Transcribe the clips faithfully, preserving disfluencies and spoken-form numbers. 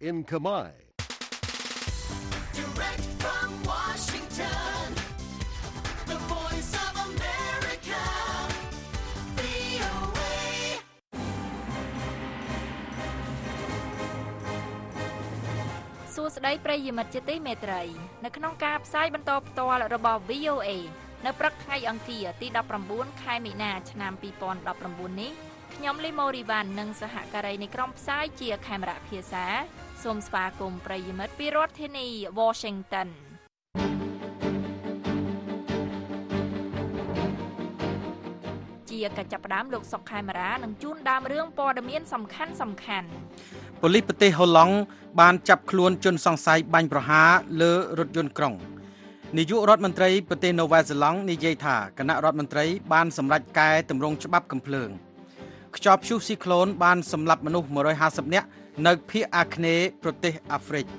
in Khmer. Direct from Washington, the voice of America, វី អូ เอ សួស្តីប្រិយមិត្តជាទីមេត្រីនៅក្នុងការផ្សាយបន្តផ្ទាល់របស់ វី អូ เอ នៅព្រឹកថ្ងៃអង្គារទីដប់ប្រាំបួនខែមីនាឆ្នាំពីរពាន់ដប់ប្រាំបួននេះខ្ញុំលីម៉ូរីវ៉ាន់និងសហការីនៃក្រុមផ្សាយជាខេមរៈភាសាសូមស្វាគមន៍ប្រិយមិត្តពីរដ្ឋធានី Washington ជាកិច្ចចាប់ផ្ដើមលោកសុកខេមរានឹងជួនដើមរឿងព័ត៌មានសំខាន់សំខាន់ប៉ូលីសប្រទេសហូឡង់បានចាប់ខ្លួនជនសង្ស័យបាញ់ប្រហារលើរថយន្តក្រុងនាយករដ្ឋមន្ត្រីប្រទេសនូវែលសេឡង់និយាយថាគណៈរដ្ឋមន្ត្រីបានសម្រេចកែតម្រង់ច្បាប់កំភ្លើងខ្យល់ព្យុះស៊ីក្លូនបានសម្លាប់មនុស្សមួយរយហាសិបនាក់នៅភាគអាគ្នេយ៍ប្រទេសអាហ្វ្រិក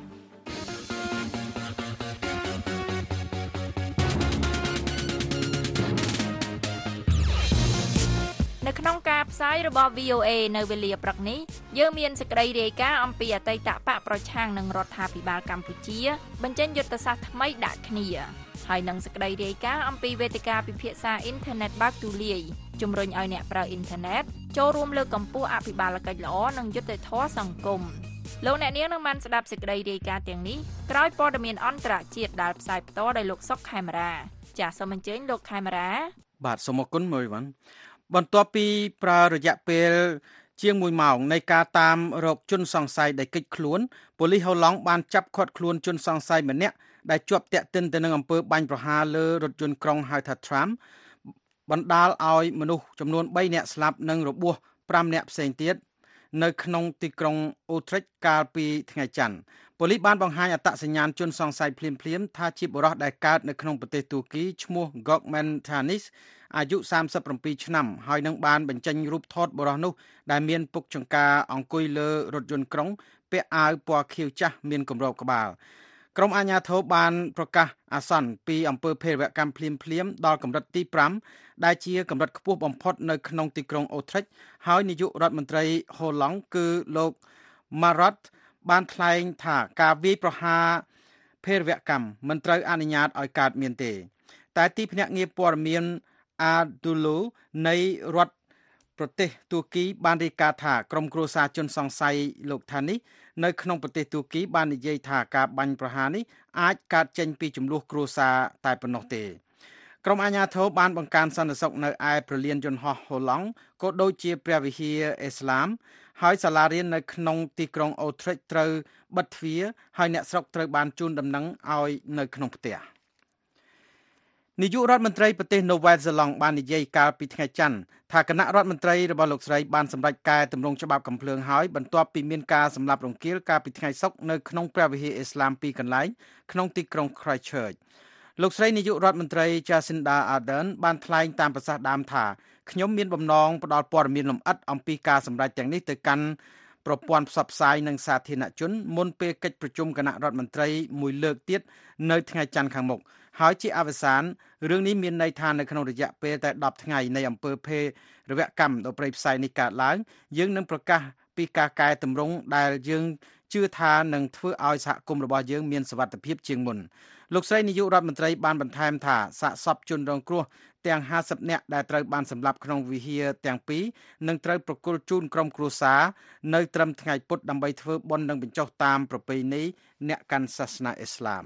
នៅក្នុងការផ្សាយរបស់ វី អូ เอ នៅវេលាព្រឹកនេះយើងមានសេចក្តីរាយការណ៍អំពីអតីតបកប្រឆាំងនឹងរដ្ឋាភិបាលកម្ពុជាបញ្ចេញយុទ្ធសាស្ត្រថ្មីដាក់គ្នាហើយនឹងសេចក្តីរាយការណ៍អំពីវេទិកាពិភាក្សាអ៊ីនធឺណិតបើកទូលាយជំរុញឲ្យអ្នកប្រើអ៊ីនធឺណិតចូលរួមលើកកម្ពស់អភិបាលកិច្ចល្អនិងយុត្តិធម៌សង្គមលោកអ្នកនាងនឹងបានស្ដាប់សេចក្តីរាយការណ៍ទាំងនេះក្រោយព័ត៌មានអន្តរជាតិដែលផ្សាយផ្ទាល់ដោយលោកសុកខេមរាចាសសូមអញ្ជើញលោកខេមរាបាទសូមអរគុណមួយវ៉ាន់បន្ទាប់ពីប្រើរយៈពេលជាងមួយម៉ោងនៃការតាមរកជនសង្ស័យដែលគេចខ្លួនប៉ូលីសហូឡង់បានចាប់ឃាត់ខ្លួនជនសង្ស័យម្នាក់ដែលជាប់ទាក់ទិនទៅនឹងអំពើបាញ់ប្រហារលើរថយន្តក្រុងហៅថា Tram បណ្ដាលឲ្យមនុស្សចំនួនបីនាក់ស្លាប់និងរបួសប្រាំនាក់ផ្សេងទៀតនៅក្នុងទីក្រុងអូទ្រិចកាលពីថ្ងៃច័ន្ទប៉ូលីសបានបង្ហាញអត្តសញ្ញាណជនសង្ស័យភ្លាមៗថាជាបុរសដែលកើតនៅក្នុងប្រទេសទួរគីឈ្មោះ Gökmen Tanis អាយុសាមសិបប្រាំពីរឆ្នាំហើយនឹងបានបញ្ចេញរូបថតបុរសនោះដែលមានពុកចង្ការអង្គុយលើរថយន្តក្រុងពាក់អាវពណ៌ខៀវចាស់មានគម្របក្បាលក្រុមអាជ្ញាធរបានប្រកាសអាសន្នពីអំពើភេរវកម្មភ្លាមៗដល់កម្រិតទីប្រាំដែលជាកម្រិតខ្ពស់បំផុតនៅក្នុងទីក្រុងអូទ្រិចហើយនាយករដ្ឋមន្ត្រីហូឡង់គឺលោក Marat បានថ្លែងថាការវាយប្រហារភេរវកម្មមិនត្រូវអនុញ្ញាតឲ្យកើតមានទេតែទីភ្នាក់ងារព័ត៌មានអាឌូឡូនៃរដ្ឋប្រទេសទួរគីបានរាយការណ៍ថាក្រុមគ្រួសារជនសង្ស័យលោកថានេះនៅក្នុងប្រទេសទួរគីបាននិយាយថាការបាញ់ប្រហារនេះអាចកើតចេញពីចំនួនគ្រួសារតែប៉ុណ្ណោះទេក្រុមអាជ្ញាធរបានបង្កើនសន្តិសុខនៅឯព្រលានយន្តហោះហូឡង់ក៏ដូចជាព្រះវិហារអ៊ីស្លាមហើយសាលារៀននៅក្នុងទីក្រុងអូទ្រិចត្រូវបិទទ្វារហើយអ្នកស្រុកត្រូវបានជូនដំណឹងឲ្យនៅក្នុងផ្ទះនាយករដ្ឋមន្ត្រីប្រទេសនូវែលសេឡង់បាននិយាយកាលពីថ្ងៃច័ន្ទថាគណៈរដ្ឋមន្ត្រីរបស់លោកស្រីបានសម្រេចកែតម្រង់ច្បាប់កំភ្លើងហើយបន្ទាប់ពីមានការសម្លាប់រង្គាលកាលពីថ្ងៃសុក្រនៅក្នុងព្រះវិហារអ៊ីស្លាមពីរកន្លែងក្នុងទីក្រុង Christchurch លោកស្រីនាយករដ្ឋមន្ត្រី Jacinda Ardern បានថ្លែងតាមប្រសាសន៍ដើមថាខ្ញុំមានបំណងផ្ដល់ព័ត៌មានលម្អិតអំពីការសម្រេចទាំងនេះទៅកាន់ប្រព័ន្ធផ្សព្វផ្សាយនិងសាធារណជនមុនពេលកិច្ចប្រជុំគណៈរដ្ឋមន្ត្រីមួយលើកទៀតនៅថ្ងៃច័ន្ទខាងមុខហើយជាអវសានរឿងនេះមានន័យថានៅក្នុងរយៈពេលតែដប់ថ្ងៃនៃអំពើភេរវកម្មដ៏ព្រៃផ្សៃនេះកើតឡើងយើងនឹងប្រកាសពីការកែតម្រង់ដែលយើងជឿថានឹងធ្វើឲ្យសហគមន៍របស់យើងមានសុវត្ថិភាពជាងមុនលោកស្រីនាយករដ្ឋមន្ត្រីបានបន្ថែមថាសាកសពជនរងគ្រោះទាំងហាសិបនាក់ដែលត្រូវបានសម្លាប់ក្នុងវិហារទាំងពីរនឹងត្រូវប្រគល់ជូនក្រុមគ្រួសារនៅត្រឹមថ្ងៃពុធដើម្បីធ្វើបុណ្យនិងបញ្ចុះតាមប្រពៃណីអ្នកកាន់សាសនាអ៊ីស្លាម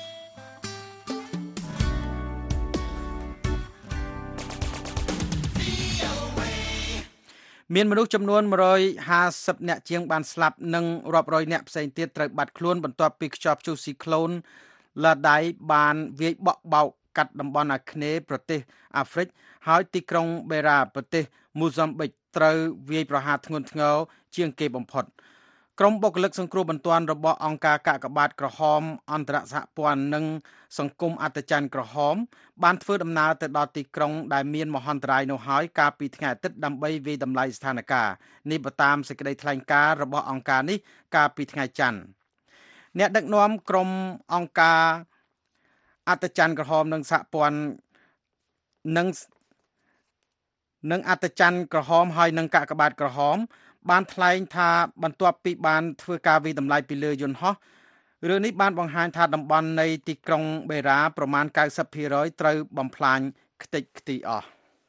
មានមនុស្សចំនួនមួយរយហាសិបនាក់ជាងបានស្លាប់និងរាប់រយនាក់ផ្សេងទៀតត្រូវបាត់ខ្លួនបន្ទាប់ពីខ្យល់ព្យុះស៊ីក្លូនឡាដៃបានវាយបក់បោកកាត់តំបន់អាគ្នេយ៍ប្រទេសអាហ្វ្រិកហើយទីក្រុងបេរ៉ាប្រទេសមូហ្សាំប៊ិកត្រូវវាយប្រហារធ្ងន់ធ្ងរជាងគេបំផុតក្រុមបុគ្គលិកសង្គ្រោះបន្ទាន់របស់អង្គការកាកបាទក្រហមអន្តរសហព័ន្ធនិងសង្គមអត្តច័ន្ទក្រហមបានធ្វើដំណើរទៅដល់ទីក្រុងដែលមានមហន្តរាយនោះហើយកាលពីថ្ងៃអាទិត្យដើម្បីវាយតម្លៃស្ថានភាពនេះបើតាមសេចក្តីថ្លែងការណ៍របស់អង្គការនេះកាលពីថ្ងៃច័ន្ទអ្នកដឹកនាំក្រុមអង្គការអត្តច័ន្ទក្រហមនិងសហព័ន្ធនិងនិងអត្តច័ន្ទក្រហមហើយនិងកាកបាទក្រហមបានថ្លែងថាបន្ទាប់ពីបានធ្វើការវិតម្លៃពីលើយន្តហោះរឿងនេះបានបង្ហាញថាតំបន់នៃទីក្រុងបេរ៉ាប្រមាណ 九十ភាគរយ ត្រូវបំផ្លាញខ្ទេចខ្ទីអស់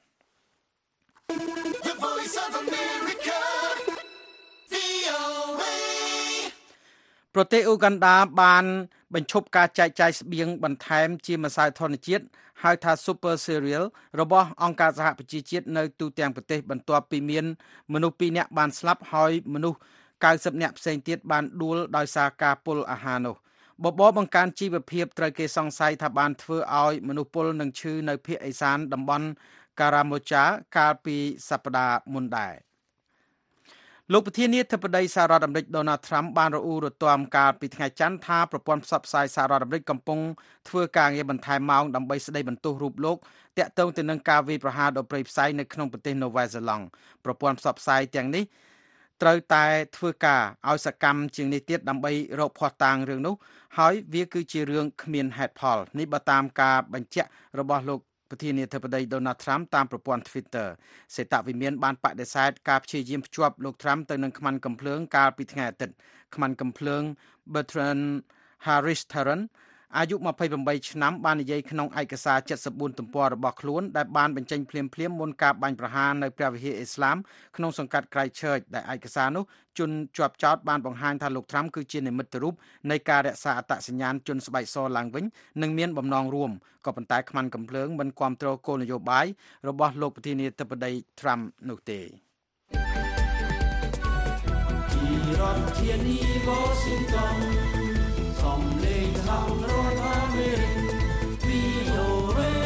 ប្រទេសអ៊ូហ្គាន់ដាបានបញ្ឈប់ការចែកចាយស្បៀងបន្ថែមជាម្សៅធម្មជាតិហៅថា Super Cereal របស់អង្គការសហប្រជាជាតិនៅទូទាំងប្រទេសបន្ទាប់ពីមានមនុស្សពីរនាក់បានស្លាប់ហើយមនុស្ស九十នាក់ផ្សេងទៀតបានដួលដោយសារការពុលអាហារនោះបបរបង្កើនជីវភាពត្រូវគេសង្ស័យថាបានធ្វើឲ្យមនុស្សពុលនឹងឈឺនៅភាគឦសានតំបន់ការ៉ាម៉ូចាកាលពីសប្តាហ៍មុនដែរលោកប្រធានាធិបតីសហរដ្ឋអាមេរិក Donald Trump បានរអ៊ូរទាំកាលពីថ្ងៃច័ន្ទថាប្រព័ន្ធផ្សព្វផ្សាយសហរដ្ឋអាមេរិកកំពុងធ្វើការងារបន្ថែមម៉ោងដើម្បីស្ដីបន្ទោសរូបលោកទាក់ទងទៅនឹងការវាយប្រហារដ៏ព្រៃផ្សៃនៅក្នុងប្រទេសនូវែលសេឡង់ប្រព័ន្ធផ្សព្វផ្សាយទាំងនេះត្រូវតែធ្វើការឲ្យសកម្មជាងនេះទៀតដើម្បីរកភស្តុតាងរឿងនោះហើយវាគឺជារឿងគ្មានហេតុផលនេះបើតាមការបញ្ជាក់របស់លោកប្រធានាធិបតី Donald Trump តាមប្រព័ន្ធ Twitter សេតវិមានបានបដិសេធការព្យាយាមភ្ជាប់លោក Trump ទៅនឹងខ្មាន់កាំភ្លើងកាលពីថ្ងៃអាទិត្យខ្មាន់កាំភ្លើង Bertrand Harris Tarrant អាយុยี่สิบแปดឆ្នាំបាននិយាយក្នុងឯកសារเจ็ดสิบสี่ទំព័ររបស់ខ្លួនដែលបានបញ្ចេញភ្លាមៗមុនការបាញ់ប្រហារនៅព្រះវិហារអ៊ីស្លាមក្នុងសង្កាត់ Christchurch ដែលឯកសារនោះជនជាប់ចោទបានបង្ហាញថាលោក Trump គឺជានិមិត្តរូបនៃការរក្សាអត្តសញ្ញាណជនស្បែកសឡើងវិញនិងមានបំណងរួមក៏ប៉ុន្តែខ្មាន់កាំភ្លើងមិនគាំទ្រគោលនយោបាយរបស់លោកប្រធានាធិបតី Trump នោះទេពីរដ្ឋធានី Washington សំឡេងខាងរដ្ឋអាមេរិក វី អូ เอ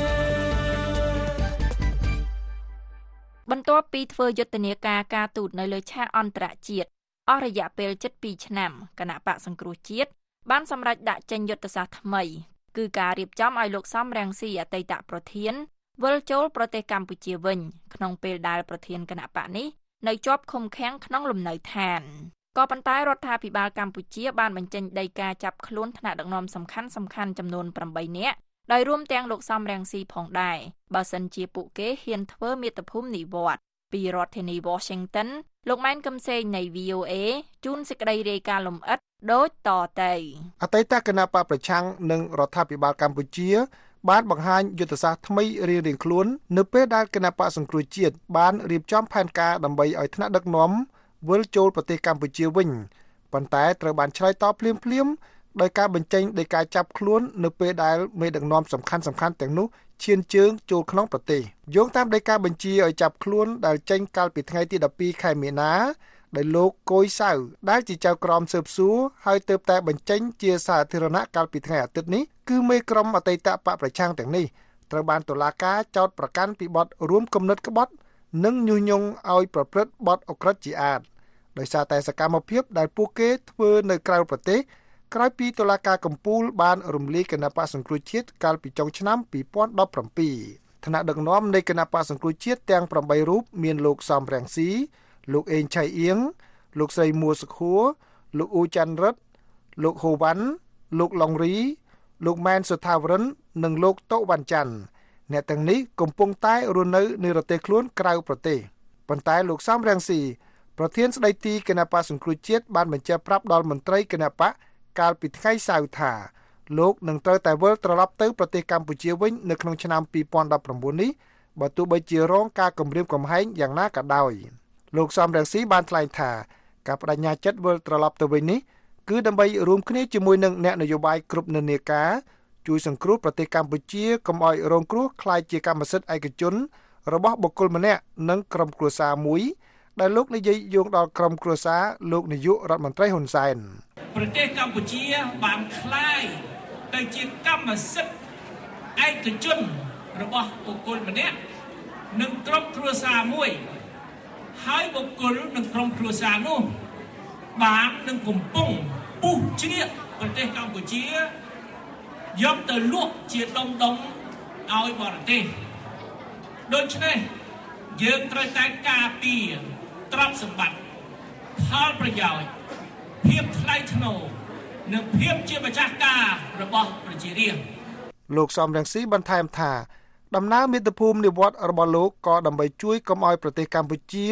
បន្ទាប់ពីធ្វើយុទ្ធនាការការទូតនៅលើឆាកអន្តរជាតិអស់រយៈពេលជិតពីរឆ្នាំគណៈបកសង្គ្រោះជាតិបានសម្រេចដាក់ចេញយុទ្ធសាស្ត្រថ្មីគឺការរៀបចំឲ្យលោកសំរងស៊ីអតីតប្រធានវិលចូលប្រទេសកម្ពុជាវិញក្នុងពេលដែលប្រធានគណៈបកនេះនៅជាប់ឃុំឃាំងក្នុងលំនៅឋានក៏ប៉ុន្តែរដ្ឋាភិបាលកម្ពុជាបានបញ្ចេញដីកាចាប់ខ្លួនថ្នាក់ដឹកនាំសំខាន់សំខាន់ចំនួនប្រាំបីនាក់ដោយរួមទាំងលោកសំរងស៊ីផងដែរបើសិនជាពួកគេហ៊ានធ្វើមាតុភូមិនិវត្តន៍ពីរដ្ឋធានី Washington លោកម៉ែនកឹមសេងនៃ វី អូ เอ ជូនសេចក្តីរាយការណ៍លម្អិតដូចតទៅអតីតគណៈបកប្រឆាំងនិងរដ្ឋាភិបាលកម្ពុជាបានបង្ហាញយុទ្ធសាស្ត្រថ្មីរៀងៗខ្លួននៅពេលដែលគណៈបកសង្គ្រោះជាតិបានរៀបចំផែនការដើម្បីឲ្យថ្នាក់ដឹកនាំវិលចូលប្រទេសកម្ពុជាវិញប៉ុន្តែត្រូវបានឆ្លើយតបភ្លាមៗដោយការបញ្ចេញដីកាចាប់ខ្លួននៅពេលដែលមេដឹកនាំសំខាន់ៗទាំងនោះឈានជើងចូលក្នុងប្រទេសយោងតាមដីកាបញ្ជាឲ្យចាប់ខ្លួនដែលចេញកាលពីថ្ងៃទីដប់ពីរខែមីនាដោយលោកកុយសៅដែលជាចៅក្រមស៊ើបសួរហើយទើបតែបញ្ចេញជាសាធារណៈកាលពីថ្ងៃអាទិត្យនេះគឺមេក្រុមអតីតបកប្រឆាំងទាំងនេះត្រូវបានតុលាការចោទប្រកាន់ពីបទរួមគំនិតក្បត់និងញុះញង់ឲ្យប្រព្រឹត្តបទឧក្រិដ្ឋជាអាតដោយសារតែសកម្មភាពដែលពួកគេធ្វើនៅក្រៅប្រទេសក្រោយពីតុលាការកំពូលបានរំលាយគណៈបកសង្គ្រោះជាតិកាលពីចុងឆ្នាំពីរពាន់ដប់ប្រាំពីរថ្នាក់ដឹកនាំនៃគណៈបកសង្គ្រោះជាតិទាំងប្រាំបីរូបមានលោកសំរងស៊ីលោកអេងឆៃអៀងលោកស្រីមួសុខួរលោកអ៊ូច័ន្ទរិទ្ធលោកហូវ៉ាន់លោកឡុងរីលោកម៉ែនសុថាវរិននិងលោកតូវ៉ាន់ច័ន្ទអ្នកទាំងនេះកំពុងតែរស់នៅនិរទេសខ្លួនក្រៅប្រទេសប៉ុន្តែលោកសំរងស៊ីប្រធានស្ដីទីគណៈបកសង្គ្រោះជាតិបានបញ្ជាក់ប្រាប់ដល់មន្ត្រីគណៈបកកាលពីថ្ងៃសៅរ៍ថាលោកនឹងត្រូវតែវិលត្រឡប់ទៅប្រទេសកម្ពុជាវិញនៅក្នុងឆ្នាំពីរពាន់ដប់ប្រាំបួននេះបើទោះបីជារងការគំរាមកំហែងយ៉ាងណាក៏ដោយលោកសំរងស៊ីបានថ្លែងថាការបដិញ្ញាចិត្តវិលត្រឡប់ទៅវិញនេះគឺដើម្បីរួមគ្នាជាមួយនឹងអ្នកនយោបាយគ្រប់និន្នាការជួយសង្គ្រោះប្រទេសកម្ពុជាកុំឲ្យរងគ្រោះក្លាយជាកម្មសិទ្ធិឯកជនរបស់បុគ្គលម្នាក់និងក្រុមគ្រួសារមួយដែលលោកនិយាយយោងដល់ក្រុមគ្រួសារលោកនាយករដ្ឋមន្ត្រីហ៊ុនសែនប្រទេសកម្ពុជាបានក្លាយទៅជាកម្មសិទ្ធិឯកជនរបស់បុគ្គលម្នាក់និងក្រុមគ្រួសារមួយហើយបុគ្គលនិងក្រុមគ្រួសារនោះបាននឹងកំពុងពុះជ្រៀកប្រទេសកម្ពុជាយកទៅលក់ជាដុំដុំឲ្យបរទេសដូច្នេះយើងត្រូវតែការពារទ្រព្យសម្បត្តិផលប្រយោជន៍ភាពថ្លៃថ្នូរនិងភាពជាម្ចាស់ការរបស់ប្រជារាស្ត្រលោកសំរងស៊ីបន្ថែមថាដំណើរមាតុភូមិនិវត្តន៍របស់លោកក៏ដើម្បីជួយកុំឲ្យប្រទេសកម្ពុជា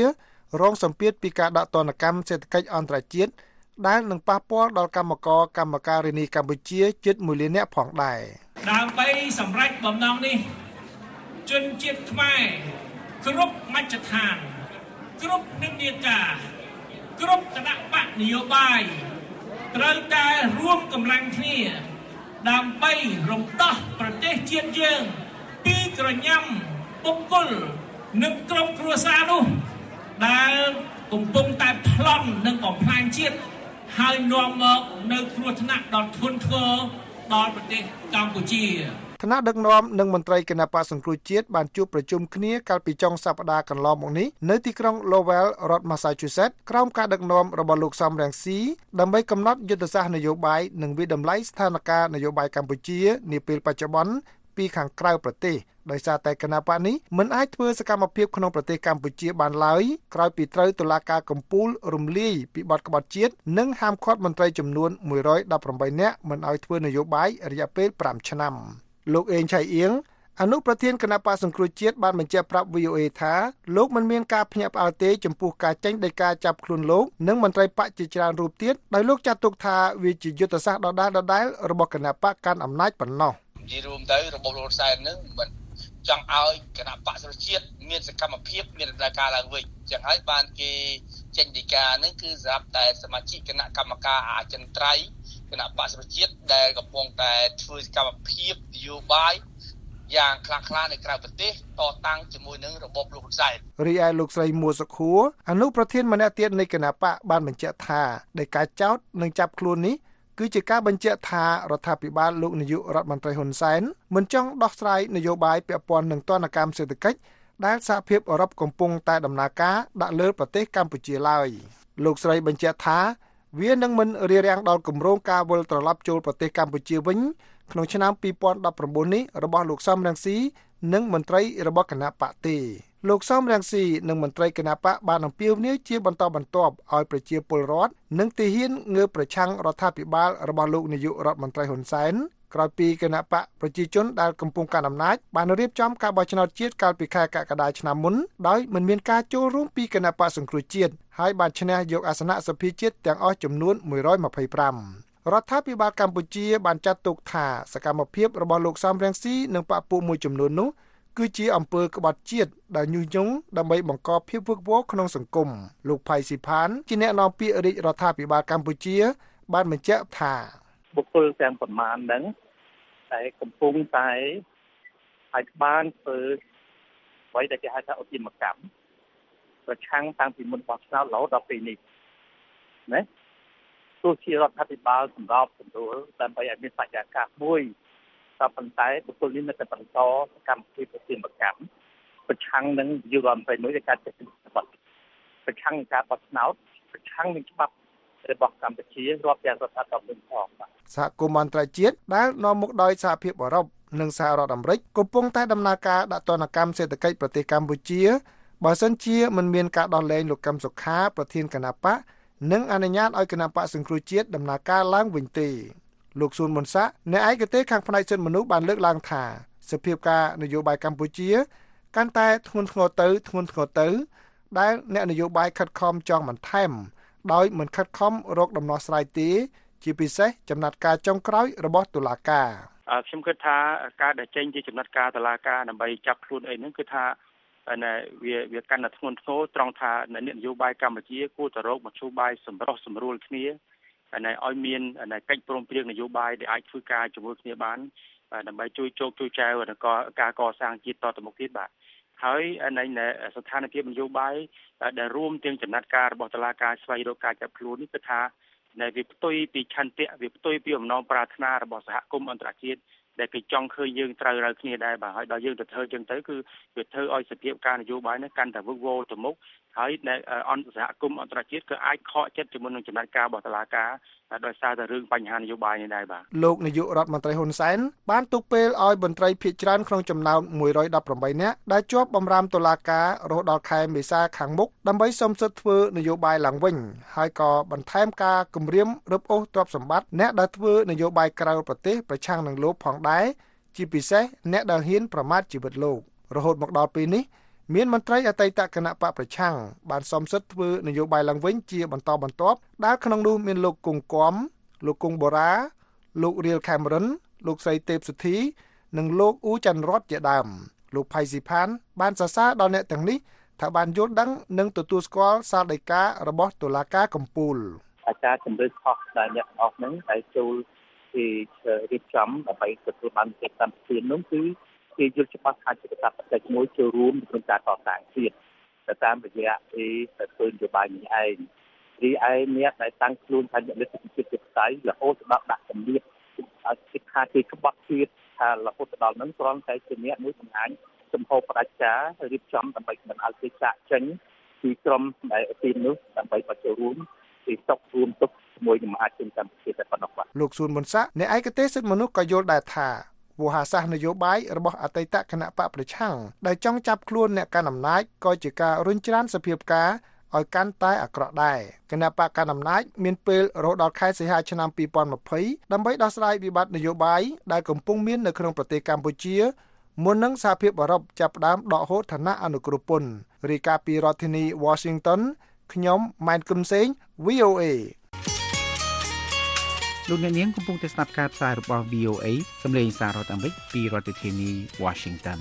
រងសម្ពាធពីការដាក់ទណ្ឌកម្មសេដ្ឋកិច្ចអន្តរជាតិដែលនឹងប៉ះពាល់ដល់កម្មករកម្មការិនីកម្ពុជាជិតមួយលាននាក់ផងដែរដើម្បីសម្រេចបំណងនេះជនជាតិខ្មែរគ្រប់មជ្ឈដ្ឋានគ្រប់និន្នាការគ្រប់គណៈបកនយោបាយត្រូវតែរួមកម្លាំងគ្នាដើម្បីរំដោះប្រទេសជាតិយើងពីក្រញាំបុគ្គលនិងក្រុមគ្រួសារនោះដែលកំពុងតែប្លន់និងបំផ្លាញជាតិហើយនាំមកនៅគ្រោះថ្នាក់ដល់ធ្ងន់ធ្ងរដល់ប្រទេសកម្ពុជាថ្នាក់ដឹកនាំនិងមន្ត្រីគណៈបក្សសង្គ្រោះជាតិបានជួបប្រជុំគ្នាកាលពីចុងសប្តាហ៍កន្លងមកនេះនៅទីក្រុង Lowell រដ្ឋ Massachusetts ក្រោមការដឹកនាំរបស់លោកសំរងស៊ីដើម្បីកំណត់យុទ្ធសាស្ត្រនយោបាយនិងវិតម្លៃស្ថានភាពនយោបាយកម្ពុជានាពេលបច្ចុប្បន្នពីខាងក្រៅប្រទេសដោយសារតែគណៈបកនេះមិនអាចធ្វើសកម្មភាពក្នុងប្រទេសកម្ពុជាបានឡើយក្រោយពីត្រូវតុលាការកំពូលរំលាយពីបទក្បត់ជាតិនិងហាមឃាត់មន្ត្រីចំនួនមួយរយដប់ប្រាំបីនាក់មិនឲ្យធ្វើនយោបាយរយៈពេលប្រាំឆ្នាំលោកអេងឆៃអៀងអនុប្រធានគណៈបក្សសង្គ្រោះជាតិបានបញ្ជាក់ប្រាប់ វី អូ អេ ថាលោកមិនមានការភ្ញាក់ផ្អើលទេចំពោះការចេញដីកាចាប់ខ្លួនលោកនិងមន្ត្រីបកជាច្រើនរូបទៀតដោយលោកចាត់ទុកថាវាជាយុទ្ធសាស្ត្រដដែលៗរបស់គណៈបកកាន់អំណាចប៉ុណ្ណោះនិយាយរួមទៅរបបលោកសែននឹងមិនចង់ឲ្យគណៈបក្សប្រជាជាតិមានសកម្មភាពមានដំណើរការឡើងវិញចឹងហើយបានគេចេញដីកានឹងគឺសម្រាប់តែសមាជិកគណៈកម្មការអចិន្ត្រៃយ៍គណៈបក្សប្រជាជាតិដែលកំពុងតែធ្វើសកម្មភាពនយោបាយយ៉ាងខ្លាំងក្លានៅក្រៅប្រទេសតតាំងជាមួយនឹងរបបលោកហ៊ុនសែនរីឯលោកស្រីមួសុខួរអនុប្រធានម្នាក់ទៀតនៃគណៈបកបានបញ្ជាក់ថាដោយការចោទនិងចាប់ខ្លួននេះគឺជាការបញ្ជាក់ថារដ្ឋាភិបាលលោកនាយករដ្ឋមន្ត្រីហ៊ុនសែនមិនចង់ដោះស្រាយនយោបាយពាក់ព័ន្ធនឹងទណ្ឌកម្មសេដ្ឋកិច្ចដែលសហភាពអឺរ៉ុបកំពុងតែដំណើរការដាក់លើប្រទេសកម្ពុជាឡើយលោកស្រីបញ្ជាក់ថាវានឹងមិនរារាំងដល់គម្រោងការវិលត្រឡប់ចូលប្រទេសកម្ពុជាវិញក្នុងឆ្នាំពីរពាន់ដប់ប្រាំបួននេះរបស់លោកសំរងស៊ីនិងមន្ត្រីរបស់គណៈបកទេលោកសំរងស៊ីនិងមន្ត្រីគណៈបកបានអំពាវនាវជាបន្តបន្ទាប់ឲ្យប្រជាពលរដ្ឋនិងទាហានងើបប្រឆាំងរដ្ឋាភិបាលរបស់លោកនាយករដ្ឋមន្ត្រីហ៊ុនសែនក្រោយពីគណៈបកប្រជាជនដែលកំពុងកាន់អំណាចបានរៀបចំការបោះឆ្នោតជាតិកាលពីខែកក្កដាឆ្នាំមុនដោយមិនមានការចូលរួមពីគណៈបកសង្គ្រោះជាតិហើយបានឈ្នះយកអាសនៈសភាជាតិទាំងអស់ចំនួនមួយរយម្ភៃប្រាំរដ្ឋាភិបាលកម្ពុជាបានចាត់ទុកថាសកម្មភាពរបស់លោកសំរងស៊ីនិងបកពួកមួយចំនួននោះគឺជាអំពើក្បត់ជាតិដែលញុះញង់ដើម្បីបង្កភាពវឹកវរក្នុងសង្គមលោកផៃស៊ីផានជាអ្នកនាំពាក្យរាជរដ្ឋាភិបាលកម្ពុជាបានបញ្ជាក់ថាបុគ្គលទាំងប្រមាណហ្នឹងតែកំពុងតែឲ្យបានធ្វើអ្វីដែលគេហៅថាឧទាមកម្មប្រឆាំងតាំងពីមុនបោះឆ្នោតរហូតដល់ពេលនេះណាទោះជារដ្ឋាភិបាលសម្របសម្រួលដើម្បីឲ្យមានបរិយាកាសមួយតែប៉ុន្តែបុគ្គលនេះនៅតែបន្តសកម្មភាពឧទាមកម្មប្រឆាំងនឹងយុវរដ្ឋមួយដែលការចាត់ទុកប្រឆាំងនឹងការបោះឆ្នោតប្រឆាំងនឹងច្បាប់របស់កម្ពុជារាប់ទាំងរដ្ឋាភិបាលផងបាទសហគមន៍អន្តរជាតិដែលនាំមុខដោយសហភាពអឺរ៉ុបនិងសហរដ្ឋអាមេរិកកំពុងតែដំណើរការដាក់ទណ្ឌកម្មសេដ្ឋកិច្ចប្រទេសកម្ពុជាបើសិនជាមិនមានការដោះលែងលោកកឹមសុខាប្រធានគណៈបកនិងអនុញ្ញាតឲ្យគណៈបកសង្គ្រោះជាតិដំណើរការឡើងវិញទេលោកស៊ុនមុនសាអ្នកឯកទេសខាងផ្នែកសិទ្ធិមនុស្សបានលើកឡើងថាសភាពការនយោបាយកម្ពុជាកាន់តែធ្ងន់ធ្ងរទៅធ្ងន់ធ្ងរទៅដែលអ្នកនយោបាយខិតខំចង់បន្ថែមដោយមិនខិតខំរកដំណោះស្រាយទេជាពិសេសចំណាត់ការចុងក្រោយរបស់តុលាការខ្ញុំគិតថាការដែលចេញជាចំណាត់ការតុលាការដើម្បីចាប់ខ្លួនអីហ្នឹងគឺថាវាវាកាន់តែធ្ងន់ធ្ងរត្រង់ថាអ្នកនយោបាយកម្ពុជាគួរតែរកមធ្យោបាយសម្រុះសម្រួលគ្នាឲ្យមានកិច្ចព្រមព្រៀងនយោបាយដែលអាចធ្វើការជាមួយគ្នាបានដើម្បីជួយជោគជួយចែវដល់ការកសាងជាតិតទៅមុខទៀតបាទហើយនៅស្ថានភាពនយោបាយដែលរួមទាំងចំណាត់ការរបស់តុលាការស្វែងរកការចាប់ខ្លួននេះគឺថានៅវាផ្ទុយពីឆន្ទៈវាផ្ទុយពីអំណងប្រាថ្នារបស់សហគមន៍អន្តរជាតិដែលគេចង់ឃើញយើងត្រូវរើគ្នាដែរបាទហើយដល់យើងទៅធ្វើចឹងទៅគឺវាធ្វើឲ្យសភាពការនយោបាយនេះកាន់តែវឹកវរទៅមុខហើយអន្តរសហគមន៍អន្តរជាតិក៏អាចខកចិត្តជាមួយនឹងចំណាត់ការរបស់តុលាការដោយសារតែរឿងបញ្ហានយោបាយនេះដែរបាទលោកនាយករដ្ឋមន្ត្រីហ៊ុនសែនបានទុកពេលឲ្យមន្ត្រីភាគច្រើនក្នុងចំណោមមួយរយដប់ប្រាំបីនាក់ដែលជាប់បម្រាមតុលាការរហូតដល់ខែមេសាខាងមុខដើម្បីសុំសិទ្ធិធ្វើនយោបាយឡើងវិញហើយក៏បន្ថែមការគម្រាមរឹបអូសទ្រព្យសម្បត្តិអ្នកដែលធ្វើនយោបាយក្រៅប្រទេសប្រឆាំងនឹងលោកផងដែរជាពិសេសអ្នកដែលហ៊ានប្រមាថជីវិតលោករហូតមកដល់ពេលនេះមានមន្ត្រីអតីតគណៈបកប្រឆាំងបានសំសិទ្ធធ្វើនយោបាយឡើងវិញជាបន្តបន្ទាប់ដែលក្នុងនោះមានលោកគង់គំលោកគង់បូរ៉ាលោករៀលខេមរុនលោកស្រីទេពសុធីនិងលោកអ៊ូច័ន្ទរតជាដើមលោកផៃស៊ីផានបានសរសើរដល់អ្នកទាំងនេះថាបានយល់ដឹងនិងទទួលស្គាល់សាលដីការបស់តុលាការកំពូលអាចារ្យជំរឿនខុសដែលអ្នកអស់ហ្នឹងតែចូលពីរៀបចំដើម្បីទទួលបានកិច្ចសន្តិភាពនោះគឺគេយល់ច្បាស់ថាជាកាតព្វកិច្ចមួយចូលរួមក្នុងការកសាងជាតិទៅតាមរយៈពីធ្វើនយោបាយនេះឯងរីឯអ្នកដែលតាំងខ្លួនថាជាលទ្ធិជាតិជាផ្ទៃរហូតដល់ដាក់សម្ពាធឲ្យគិតថាគេក្បត់ជាតិថារហូតដល់ហ្នឹងគ្រាន់តែជាអ្នកមួយបង្ហាញចំហផ្ដាច់ការរៀបចំដើម្បីមិនឲ្យគេចាក់ចេញពីក្រុមដែលទីនោះដើម្បីបច្ចុប្បន្នពីស្តុករួមទុកជាមួយនឹងមហាជនកម្ពុជាតែប៉ុណ្ណោះបាទលោកស៊ូនមុនសាអ្នកឯកទេសសិទ្ធិមនុស្សក៏យល់ដែរថាវោហាសាសនយោបាយរបស់អតីតគណៈបកប្រឆាំងដែលចង់ចាប់ខ្លួនអ្នកកាន់អំណាចក៏ជាការរុញច្រានសភាពការឲ្យកាន់តែអាក្រក់ដែរគណៈបកកាន់អំណាចមានពេលរហូតដល់ខែសីហាឆ្នាំពីរពាន់ម្ភៃដើម្បីដោះស្រាយវិបត្តិនយោបាយដែលកំពុងមាននៅក្នុងប្រទេសកម្ពុជាមុននឹងសហភាពអឺរ៉ុបចាប់ផ្ដើមដកហូតឋានៈអនុគ្រោះពន្ធរាយការណ៍ពីរដ្ឋធានី Washington ខ្ញុំម៉ែនគឹមសេង វី អូ เอលោកអ្នកនាងកំពុងតែស្ដាប់ការផ្សាយរបស់ វី អូ เอ សំឡេងសាររដ្ឋអាមេរិកពីរដ្ឋធានី Washington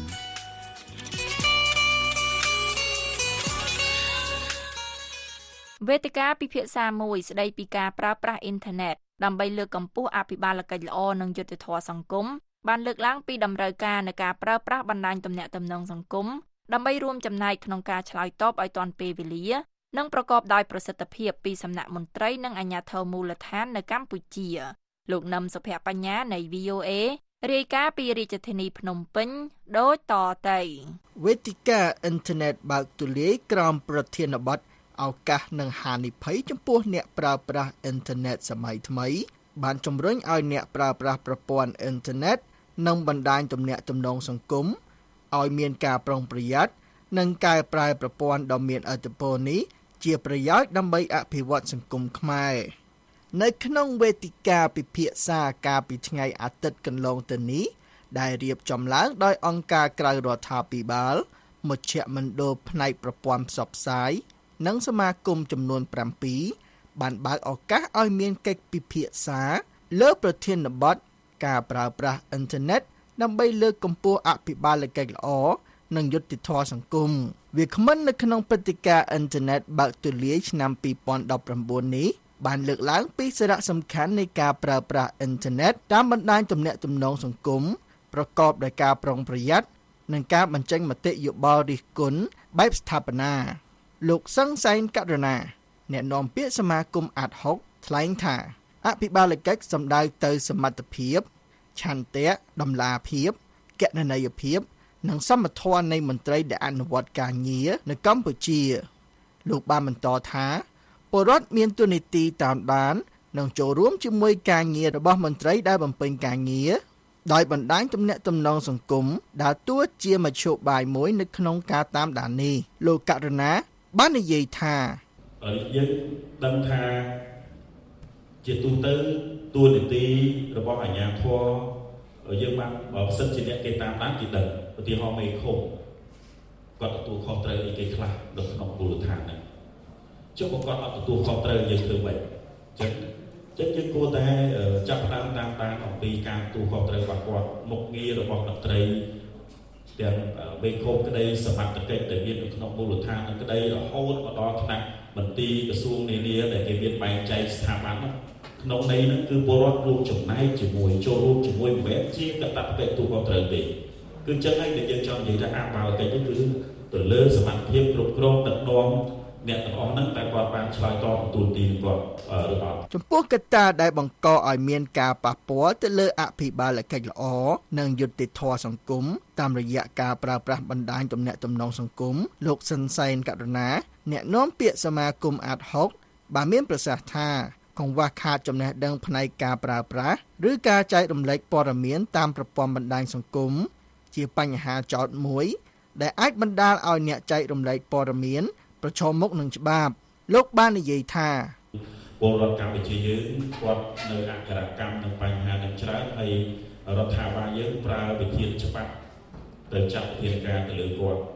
វេទិកាពិភាក្សាមួយស្ដីពីការប្រើប្រាស់អ៊ីនធឺណិតដើម្បីលើកកម្ពស់អភិបាលកិច្ចល្អនិងយុត្តិធម៌សង្គមបានលើកឡើងពីតម្រូវការនៃការប្រើប្រាស់បណ្ដាញទំនាក់ទំនងសង្គមដើម្បីរួមចំណែកក្នុងការឆ្លើយតបឲ្យទាន់ពេលវេលានិងប្រកបដោយប្រសិទ្ធភាពពីសំណាក់មន្ត្រីនិងអាជ្ញាធរមូលដ្ឋាននៅកម្ពុជាលោកនឹមសុភបញ្ញានៃ វី អូ เอ រាយការណ៍ពីរាជធានីភ្នំពេញដូចតទៅវេទិកាអ៊ីនធឺណិតបើកទូលាយក្រោមប្រធានបទឱកាសនិងហានិភ័យចំពោះអ្នកប្រើប្រាស់អ៊ីនធឺណិតសម័យថ្មីបានជំរុញឲ្យអ្នកប្រើប្រាស់ប្រព័ន្ធអ៊ីនធឺណិតនិងបណ្ដាញទំនាក់ទំនងសង្គមឲ្យមានការប្រុងប្រយ័ត្ននិងកែប្រែប្រព័ន្ធដ៏មានឥទ្ធិពលនេះជាប្រយោជន៍ដើម្បីអភិវឌ្ឍសង្គមខ្មែរនៅក្នុងវេទិកាពិភាក្សាកាលពីថ្ងៃអាទិត្យកន្លងទៅនេះដែលរៀបចំឡើងដោយអង្គការក្រៅរដ្ឋាភិបាលមជ្ឈមណ្ឌលផ្នែកប្រព័ន្ធផ្សព្វផ្សាយនិងសមាគមចំនួនប្រាំពីរបានបើកឱកាសឲ្យមានកិច្ចពិភាក្សាលើប្រធានបទការប្រើប្រាស់អ៊ីនធឺណិតដើម្បីលើកកម្ពស់អភិបាលកិច្ចល្អនិងយុត្តិធម៌សង្គមវាគ្មិននៅក្នុងព្រឹត្តិការណ៍អ៊ីនធឺណិតបើកទូលាយឆ្នាំពីរពាន់ដប់ប្រាំបួននេះបានលើកឡើងពីសារៈសំខាន់នៃការប្រើប្រាស់អ៊ីនធឺណិតតាមបណ្ដាញទំនាក់ទំនងសង្គមប្រកបដោយការប្រុងប្រយ័ត្ននិងការបញ្ចេញមតិយោបល់រិះគន់បែបស្ថាបនាលោកសឹងសែនករណាអ្នកនាំពាក្យសមាគមអាតហុកថ្លែងថាអភិបាលកិច្ចសំដៅទៅសមត្ថភាពឆន្ទៈតម្លាភាពគណនេយ្យភាពនិងសមត្ថភាពនៃមន្ត្រីដែលអនុវត្តការងារនៅកម្ពុជាលោកបានបន្តថាពលរដ្ឋមានតួនាទីតាមដាននិងចូលរួមជាមួយការងាររបស់មន្ត្រីដែលបំពេញការងារដោយបណ្ដាញទំនាក់ទំនងសង្គមដើរតួជាមធ្យោបាយមួយនៅក្នុងការតាមដាននេះលោកករណាបាននិយាយថាយើងដឹងថាជាទូទៅតួនាទីរបស់អាជ្ញាធរយើងបានបើសិនជាអ្នកគេតាមដានគេដឹងឧទាហរណ៍មេឃុំគាត់ទទួលខុសត្រូវអីគេខ្លះនៅក្នុងមូលដ្ឋានហ្នឹងចុះបើគាត់អត់ទទួលខុសត្រូវយើងធ្វើម៉េចចឹងចឹងយើងគួរតែចាប់ផ្ដើមតាមដានអំពីការទទួលខុសត្រូវរបស់គាត់មុខងាររបស់មន្ត្រីទាំងមេឃុំក្តីសមត្ថកិច្ចដែលមាននៅក្នុងមូលដ្ឋាននឹងក្តីរហូតមកដល់ថ្នាក់មន្ទីរក្រសួងនានាដែលគេមានបែងចែកស្ថាប័នក្នុងន័យហ្នឹងគឺពលរដ្ឋរួមចំណែកជាមួយចូលរួមជាមួយមិនមែនជាកតបកិច្ចទូខុសត្រូវទេគឺចឹងហើយដែលយើងចង់និយាយថាអបាលកិច្ចនេះគឺទៅលើសមត្ថភាពគ្រប់គ្រងដឹកនាំអ្នកទាំងអស់ហ្នឹងតែគាត់បានឆ្លើយតបទូទីគាត់ឬអត់ចំពោះកត្តាដែលបង្កឲ្យមានការប៉ះពាល់ទៅលើអភិបាលកិច្ចល្អនិងយុត្តិធម៌សង្គមតាមរយៈការប្រើប្រាស់បណ្ដាញទំនាក់ទំនងសង្គមលោកសិនសែនករណាអ្នកនាំពាក្យសមាគមអាតហុកបានមានប្រសាសន៍ថាកង្វះខាតចំណេះដឹងផ្នែកការប្រើប្រាស់ឬការចែករំលែកព័ត៌មានតាមប្រព័ន្ធបណ្ដាញសង្គមជាបញ្ហាចោទមួយដែលអាចបណ្ដាលឲ្យអ្នកចែករំលែកព័ត៌មានប្រឈមមុខនឹងច្បាប់លោកបាននិយាយថាពលរដ្ឋកម្ពុជាយើងគាត់នៅអក្ខរកម្មនឹងបញ្ហានឹងច្រើនហើយរដ្ឋាភិបាលយើងប្រើវិធានច្បាប់ទៅចាត់វិធានការទៅលើគាត់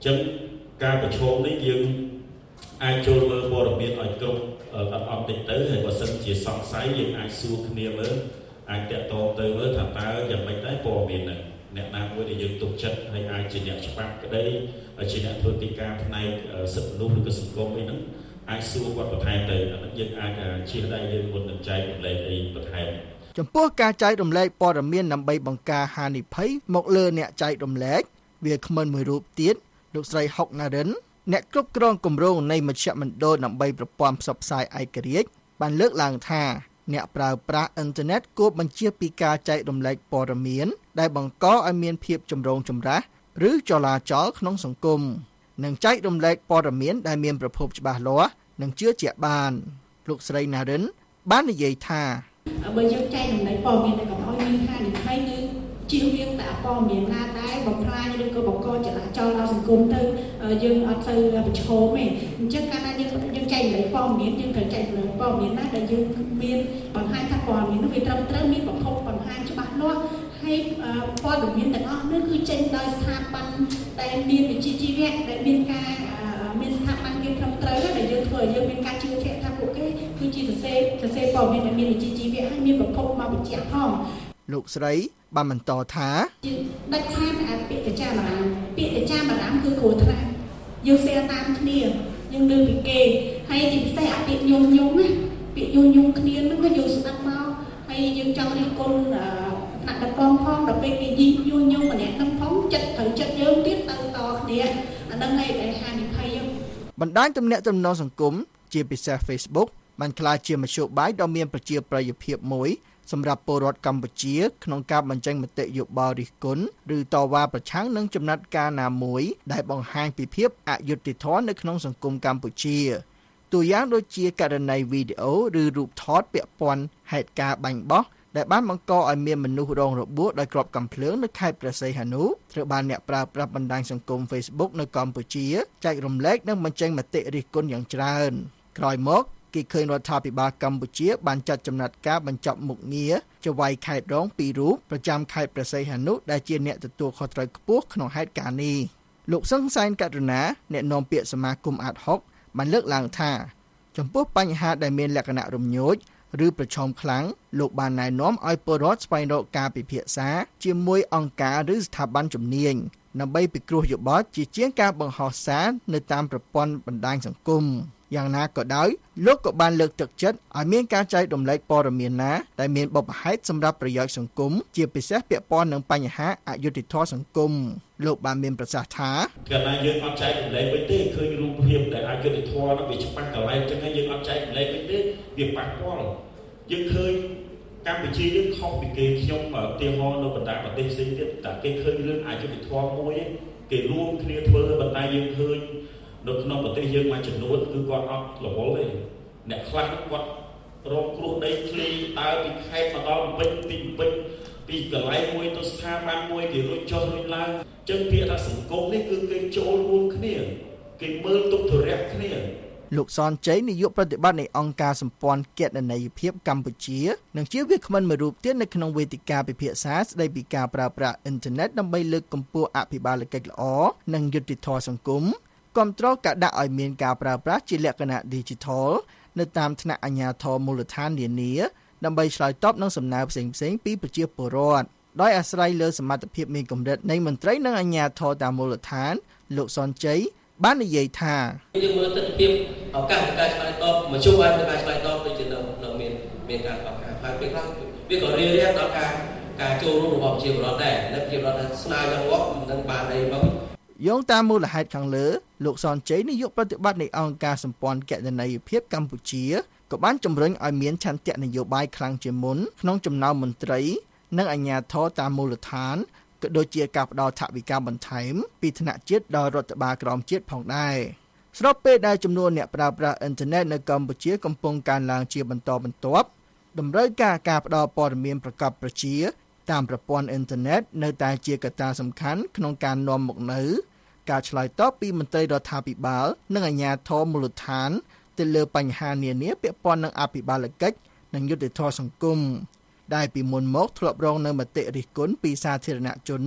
ចឹងការប្រឈមនេះយើងអាចចូលមើលព័ត៌មានឲ្យគ្រប់អត់អត់តិចទៅហើយបើសិនជាសង្ស័យយើងអាចសួរគ្នាមើលអាចតាក់ទងទៅមើលថាតើយ៉ាងម៉េចដែរព័ត៌មានហ្នឹងអ្នកណាមួយដែលយើងទុកចិត្តហើយអាចជាអ្នកច្បាប់ក្តីជាអ្នកធ្វើកិច្ចការផ្នែកសិទ្ធិមនុស្សឬក៏សង្គមអីហ្នឹងអាចសួរគាត់បន្ថែមទៅអានេះយើងអាចជៀសដៃយើងមុននឹងចែករំលែកអីបន្ថែមចំពោះការចែករំលែកព័ត៌មានដើម្បីបង្ការហានិភ័យមកលើអ្នកចែករំលែកវាគ្មិនមួយរូបទៀតលោកស្រីហុកណារិនអ្នកគ្រប់គ្រងគម្រោងនៃមជ្ឈមណ្ឌលដើម្បីប្រព័ន្ធផ្សព្វផ្សាយឯករាជ្យបានលើកឡើងថាអ្នកប្រើប្រាស់អ៊ីនធឺណិតគួរបញ្ជាពីការចែករំលែកព័ត៌មានដែលបង្កឲ្យមានភាពចម្រូងចម្រាសឬចលាចលក្នុងសង្គមនិងចែករំលែកព័ត៌មានដែលមានប្រភពច្បាស់លាស់និងជឿជាក់បានលោកស្រីណារិនបាននិយាយថាបើយើងចែករំលែកព័ត៌មានដែលកុំឲ្យមានហានិភ័យគឺជៀសវាងតែព័ត៌មានណាដែរបំផ្លាញឬក៏បង្កចលាចលដល់សង្គមទៅយើងអត់ទៅប្រឈមទេអញ្ចឹងកាលណាយើងយើងចែករំលែកព័ត៌មានយើងត្រូវចែករំលែកព័ត៌មានណាដែលយើងមានបង្ហាញថាព័ត៌មាននោះវាត្រឹមត្រូវមានប្រភពបង្ហាញច្បាស់លាស់ហើយព័ត៌មានទាំងអស់នោះគឺចេញដោយស្ថាប័នដែលមានវិជ្ជាជីវៈដែលមានការមានស្ថាប័នគេត្រឹមត្រូវដែលយើងធ្វើឲ្យយើងមានការជឿជាក់ថាពួកគេគឺជាសរសេរសរសេរព័ត៌មានដែលមានវិជ្ជាជីវៈហើយមានប្រភពមកបញ្ជាក់ផងលោកស្រីបានបន្តថាដាច់ខាតអាពាក្យចាមរាមពាក្យចាមរាមគឺគ្រោះថ្នាក់យើងស្ទែតាមគ្នាយើងលើពីគេហើយជាពិសេសអាពាក្យញុះញង់ណាពាក្យញុះញង់គ្នាហ្នឹងក៏យើងស្ដាប់មកហើយយើងចង់រិះគន់ថ្នាក់ដឹកនាំផងដល់ពេលគេញុះញង់ម្នាក់ហ្នឹងផងចិត្តត្រូវចិត្តយើងទៀតទៅតគ្នាអាហ្នឹងឯងដែលហានិភ័យយើងបណ្ដាញទំនាក់ទំនងសង្គមជាពិសេស Facebook បានក្លាយជាមធ្យោបាយដ៏មានប្រជាប្រិយភាពមួយសម្រាប់ពលរដ្ឋកម្ពុជាក្នុងការបញ្ចេញមតិយោបល់រិះគន់ឬតវ៉ាប្រឆាំងនឹងចំណាត់ការណាមួយដែលបង្ហាញពីភាពអយុត្តិធម៌នៅក្នុងសង្គមកម្ពុជាតួយ៉ាងដូចជាករណីវីដេអូឬរូបថតពាក់ព័ន្ធហេតុការណ៍បាញ់បោះដែលបានបង្កឲ្យមានមនុស្សរងរបួសដោយគ្រាប់កាំភ្លើងនៅខេត្តព្រះសីហនុត្រូវបានអ្នកប្រើប្រាស់បណ្ដាញសង្គម Facebook នៅកម្ពុជាចែករំលែកនិងបញ្ចេញមតិរិះគន់យ៉ាងច្រើនក្រោយមកគេឃើញរដ្ឋាភិបាលកម្ពុជាបានចាត់ចំណាត់ការបញ្ចប់មុខងារចៅហ្វាយខេត្តរងពីររូបប្រចាំខេត្តព្រះសីហនុដែលជាអ្នកទទួលខុសត្រូវខ្ពស់ក្នុងហេតុការណ៍នេះលោកសង្សានករណាអ្នកនាំពាក្យសមាគមអាតហុកបានលើកឡើងថាចំពោះបញ្ហាដែលមានលក្ខណៈរំញោចឬប្រឈមខ្លាំងលោកបានណែនាំឲ្យពលរដ្ឋស្វែងរកការពិភាក្សាជាមួយអង្គការឬស្ថាប័នជំនាញដើម្បីពិគ្រោះយោបល់ជាជាងការបង្ហោះសារនៅតាមប្រព័ន្ធបណ្ដាញសង្គមយ៉ាងណាក៏ដោយលោកក៏បានលើកទឹកចិត្តឲ្យមានការចែករំលែកព័ត៌មានណាដែលមានបុព្វហេតុសម្រាប់ប្រយោជន៍សង្គមជាពិសេសពាក់ព័ន្ធនឹងបញ្ហាអយុត្តិធម៌សង្គមលោកបានមានប្រសាសន៍ថាកាលណាយើងអត់ចែករំលែកវិញទេឃើញរូបភាពដែលអយុត្តិធម៌នោះវាច្បាស់កន្លែងចឹងហើយយើងអត់ចែករំលែកវិញទេវាប៉ះពាល់យើងឃើញកម្ពុជាយើងខុសពីគេខ្ញុំឧទាហរណ៍នៅបណ្ដាប្រទេសផ្សេងទៀតតែគេឃើញរឿងអយុត្តិធម៌មួយគេរួមគ្នាធ្វើបណ្ដាយើងឃើញនៅក្នុងប្រទេសយើងមួយចំនួនគឺគាត់អត់រវល់ទេអ្នកខ្លះគាត់រងគ្រោះដីធ្លីដើរពីខេត្តមកដល់ពេញពីពេញពីកន្លែងមួយទៅស្ថាប័នមួយគេរុញចុះរុញឡើងអញ្ចឹងពាក្យថាសង្គមនេះគឺគេចូលរួមគ្នាគេមើលទុកធរៈគ្នាលោកសនជ័យនាយកប្រតិបត្តិនៃអង្គការសម្ព័ន្ធគណនេយ្យភាពកម្ពុជានិងជាវាគ្មិនមួយរូបទៀតនៅក្នុងវេទិកាពិភាក្សាស្ដីពីការប្រើប្រាស់អ៊ីនធឺណិតដើម្បីលើកកម្ពស់អភិបាលកិច្ចល្អនិងយុត្តិធម៌សង្គមគាំទ្រការដាក់ឲ្យមានការប្រើប្រាស់ជាលក្ខណៈ Digital នៅតាមថ្នាក់អាជ្ញាធរមូលដ្ឋាននានាដើម្បីឆ្លើយតបនឹងសំណើផ្សេងៗពីប្រជាពលរដ្ឋដោយអាស្រ័យលើសមត្ថភាពមានកម្រិតនៃមន្ត្រីនិងអាជ្ញាធរតាមមូលដ្ឋានលោកសនជ័យបាននិយាយថាយើងមើលទស្សនវិជ្ជាឱកាសនៃការឆ្លើយតបមកជួបបានការឆ្លើយតបដូចជានៅមានមានការឱកាសហើយពេលខ្លះវាក៏រៀបរៀងដល់ការការចូលរួមរបស់ប្រជាពលរដ្ឋដែរและប្រជាពលរដ្ឋស្នើយ៉ាងងាប់មិនដឹងបានអីមកយោងតាមមូលហេតុខាងលើលោកសនជ័យនាយកប្រតិបត្តិនៃអង្គការសម្ព័ន្ធគណនេយ្យភាពកម្ពុជាក៏បានជំរុញឲ្យមានឆន្ទៈនយោបាយខ្លាំងជាមុនក្នុងចំណោមមន្ត្រីនិងអាជ្ញាធរតាមមូលដ្ឋានក៏ដូចជាការផ្តល់ថវិកាបន្ថែមពីថ្នាក់ជាតិដល់រដ្ឋបាលក្រមជាតិផងដែរស្របពេលដែលចំនួនអ្នកប្រើប្រាស់អ៊ីនធឺណិតនៅកម្ពុជាកំពុងកើនឡើងជាបន្តបន្ទាប់តម្រូវការការផ្តល់ព័ត៌មានប្រកបប្រជាតាមប្រព័ន្ធអ៊ីនធឺណិតនៅតែជាកត្តាសំខាន់ក្នុងការនាំមកនូវការឆ្លើយតបពីមន្ត្រីរដ្ឋាភិបាលនិងអាជ្ញាធរមូលដ្ឋានទៅលើបញ្ហានានាពាក់ព័ន្ធនឹងអភិបាលកិច្ចនិងយុត្តិធម៌សង្គមដែលពីមុនមកធ្លាប់រងនៅមតិរិះគន់ពីសាធារណជន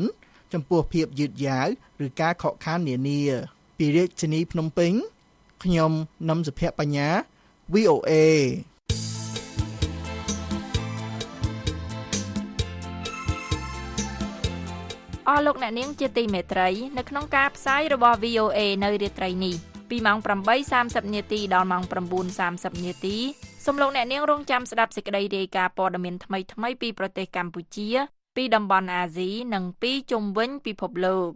ចំពោះភាពយឺតយ៉ាវឬការខកខាននានាពីរាជធានីភ្នំពេញខ្ញុំនឹមសុភ័ក្របញ្ញា វី អូ เอអស់លោកអ្នកនាងជាទីមេត្រីនៅក្នុងការផ្សាយរបស់ វី អូ เอ នៅរាត្រីនេះពីម៉ោង ប្រាំបីសាមសិប នាទីដល់ម៉ោង ៩ សាមសិប នាទីសូមលោកអ្នកនាងរងចាំស្ដាប់សេចក្តីរាយការណ៍ព័ត៌មានថ្មីៗពីប្រទេសកម្ពុជាពីតំបន់អាស៊ីនិងពីជុំវិញពិភពលោក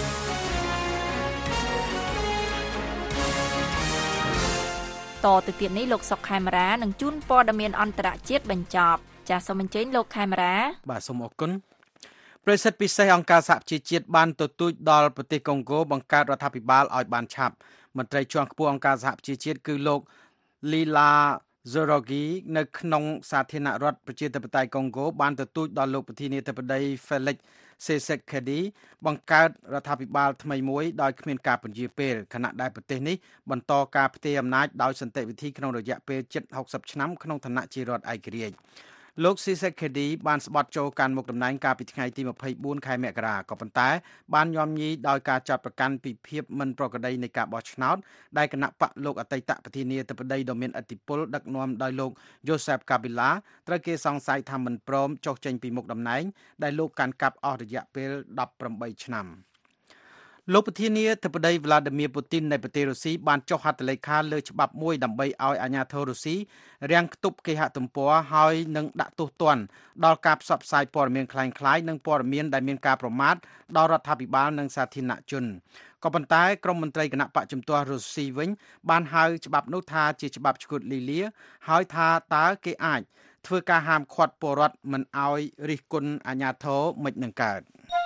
តទៅទៀតនេះលោកសុកខេមរានឹងជូនព័ត៌មានអន្តរជាតិបញ្ចប់ចាសសូមអញ្ជើញលោកខេមរាបាទសូមអរគុណប្រសិទ្ធពិសេសអង្គការសហប្រជាជាតិបានទទូចដល់ប្រទេសកុងហ្គោបង្កើតរដ្ឋាភិបាលឲ្យបានឆាប់មន្ត្រីជាន់ខ្ពស់អង្គការសហប្រជាជាតិគឺលោកលីឡាZorogi នៅក្នុងសាធារណរដ្ឋប្រជាធិបតេយ្យកុងហ្គោបានទទូចដល់លោកប្រធានាធិបតី Felix Tshisekedi បង្កើតរដ្ឋាភិបាលថ្មីមួយដោយគ្មានការពន្យាពេលខណៈដែលប្រទេសនេះបន្តការផ្ទេរអំណាចដោយសន្តិវិធីក្នុងរយៈពេលជិតហុកសិបឆ្នាំក្នុងឋានៈជារដ្ឋឯករាជ្យលោក Tshisekedi បានស្បត់ចូលកាន់មុខតំណែងកាលពីថ្ងៃទី ម្ភៃបួន ខែមករាក៏ប៉ុន្តែបានញោមញីដោយការចាត់ប្រកាន់ពីភាពមិនប្រក្រតីនៃការបោះឆ្នោតដែលគណៈបកលោកអតីតប្រធានាធិបតីដ៏មានឥទ្ធិពលដឹកនាំដោយលោក Joseph Kabila ត្រូវគេសង្ស័យថាមិនព្រមចុះចេញពីមុខតំណែងដែលលោកកាន់កាប់អស់រយៈពេលដប់ប្រាំបីឆ្នាំលោកប្រធានាធិបតី Vladimir Putin នៃប្រទេសរុស្ស៊ីបានចុះហត្ថលេខាលើច្បាប់មួយដើម្បីឲ្យអាជ្ញាធររុស្ស៊ីរាំងខ្ទប់គេហទំព័រហើយនឹងដាក់ទោសទណ្ឌដល់ការផ្សព្វផ្សាយព័ត៌មានคล้ายៗនិងព័ត៌មានដែលមានការប្រមាថដល់រដ្ឋាភិបាលនិងសាធារណជនក៏ប៉ុន្តែក្រុមមន្ត្រីគណៈបកជំទាស់រុស្ស៊ីវិញបានហៅច្បាប់នោះថាជាច្បាប់ឈ្គួតលីលាហើយថាតើគេអាចធ្វើការហាមឃាត់ពលរដ្ឋមិនឲ្យរិះគន់អាជ្ញាធរមិននឹងកើត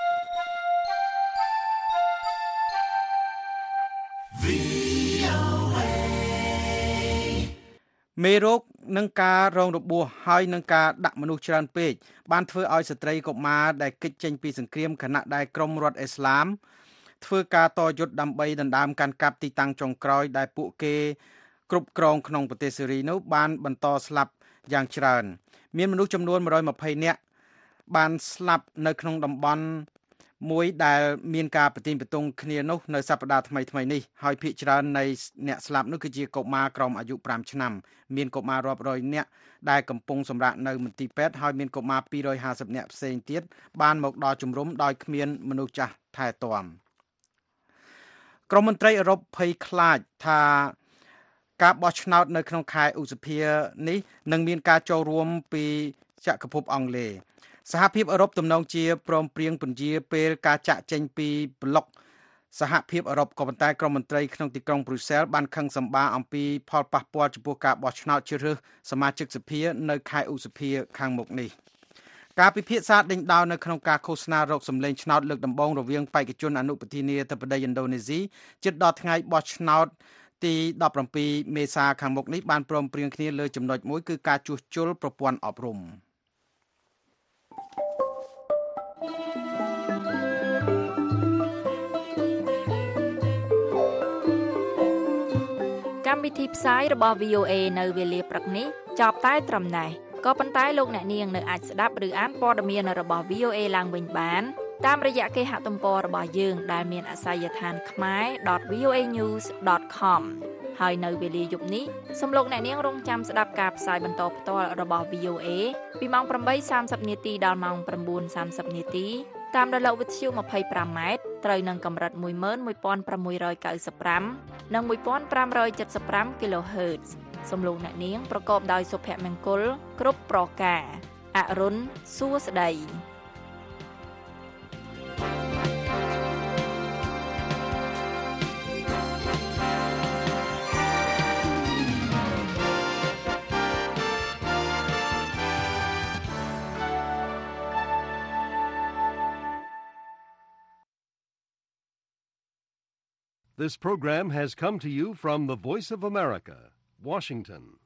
មេរោគនឹងការរងរបួសហើយនឹងការដាក់មនុស្សច្រើនពេកបានធ្វើឲ្យស្ត្រីកុមារដែលគេចចេញពីសង្គ្រាមខណៈដែលក្រុមរដ្ឋអ៊ីស្លាមធ្វើការតយុទ្ធដើម្បីដណ្ដើមកាន់កាប់ទីតាំងចុងក្រោយដែលពួកគេគ្រប់គ្រងក្នុងប្រទេសស៊េរីនោះបានបន្តស្លាប់យ៉ាងច្រើនមានមនុស្សចំនួនមួយរយម្ភៃនាក់បានស្លាប់នៅក្នុងតំបន់មួយដែលមានការប្រទីនប្រទង់គ្នានោះនៅសប្តាហ៍ថ្មីថ្មីនេះហើយភាគច្រើននៃអ្នកស្លាប់នោះគឺជាកុមារក្រោមអាយុប្រាំឆ្នាំមានកុមាររាប់រយនាក់ដែលកំពុងសម្រាកនៅមន្ទីរពេទ្យហើយមានកុមារពីររយហាសិបនាក់ផ្សេងទៀតបានមកដល់ជំរុំដោយគ្មានមនុស្សចាស់ថែទាំក្រមមន្ត្រីអឺរ៉ុបភ័យខ្លាចថាការបោះឆ្នោតនៅក្នុងខែឧសភានេះនឹងមានការចូលរួមពីចក្រភពអង់គ្លេសសហភាពអឺរ៉ុបទំនងជាព្រមព្រៀងពន្យាពេលការចាក់ចេញពីប្លុកសហភាពអឺរ៉ុបក៏ប៉ុន្តែក្រមមន្ត្រីក្នុងទីក្រុងប្រ៊ុយសែលបានខឹងសម្បាអំពីផលប៉ះពាល់ចំពោះការបោះឆ្នោតជ្រើសរើសសមាជិកសភានៅខែឧសភាខាងមុខនេះការពិភាក្សាដេញដោលនៅក្នុងការឃោសនារកសម្លេងឆ្នោតលើកដំបូងរវាងបេក្ខជនអនុប្រធានាធិបតីឥណ្ឌូនេស៊ីជិតដល់ថ្ងៃបោះឆ្នោតទីដប់ប្រាំពីរមេសាខាងមុខនេះបានព្រមព្រៀងគ្នាលើចំណុចមួយគឺការជួសជុលប្រព័ន្ធអប់រំកម្មវិធីផ្សាយរបស់ វី អូ เอ នៅវេលាព្រឹកនេះចប់តែត្រឹមណេះក៏ប៉ុន្តែលោកអ្នកនាងនៅអាចស្ដាប់ឬអានព័ត៌មានរបស់ វី អូ เอ ឡើងវិញបានតាមរយៈគេហទំព័ររបស់យើងដែលមានអាសយដ្ឋាន khmae dot v o a news dot com ហើយនៅវេលាយប់នេះសូមលោកអ្នកនាងរងចាំស្ដាប់ការផ្សាយបន្តផ្ទាល់របស់ វី អូ เอ ពីម៉ោងប្រាំបីសាមសិប នាទីដល់ម៉ោង៩សាមសិប នាទីតាមរលកវិទ្យុម្ភៃប្រាំម៉ែត្រត្រូវនឹងកម្រិតមួយម៉ឺនមួយពាន់ប្រាំមួយរយកៅសិបប្រាំនិងមួយពាន់ប្រាំរយចិតសិបប្រាំ kHz សូមលោកអ្នកនាងប្រកបដោយសុភមង្គលគ្រប់ប្រការអរុនសួស្តី This program has come to you from the Voice of America, Washington.